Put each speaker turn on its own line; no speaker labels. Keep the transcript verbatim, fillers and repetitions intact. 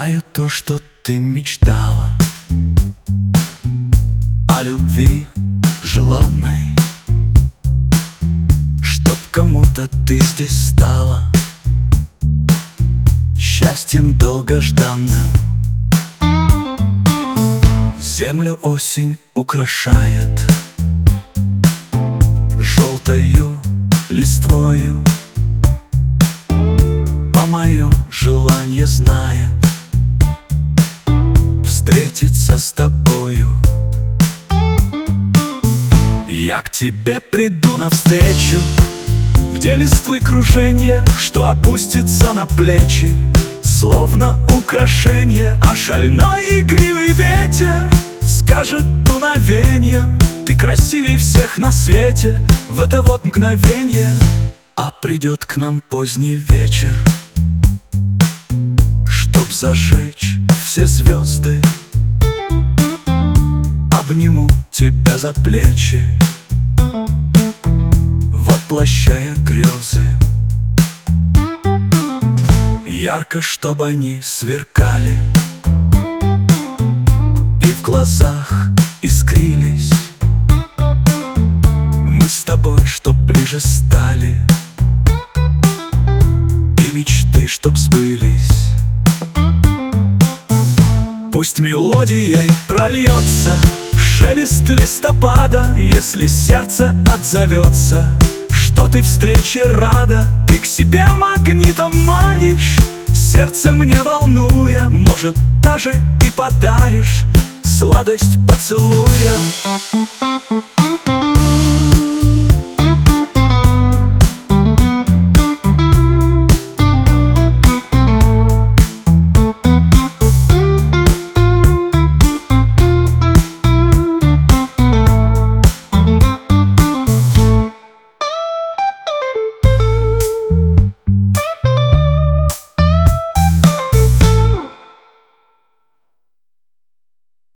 знаю то, что ты мечтала о любви желанной, чтоб кому-то ты здесь стала счастьем долгожданным. Землю осень украшает желтою листвою, по мое желание знает встретиться с тобою. Я к тебе приду навстречу, где листвы круженье, что опустится на плечи, словно украшение, а шальной игривый ветер скажет дуновеньем: ты красивей всех на свете в это вот мгновенье. А придет к нам поздний вечер, чтоб зажечь все звезды. Обниму тебя за плечи, воплощая грезы. Ярко, чтобы они сверкали и в глазах искрились. Мы с тобой, чтоб ближе стали, и мечты, чтоб сбылись. Пусть мелодией прольется шелест листопада, если сердце отзовется, что ты встрече рада. Ты к себе магнитом манишь, сердце мне волнуя, может, даже и подаришь сладость поцелуя.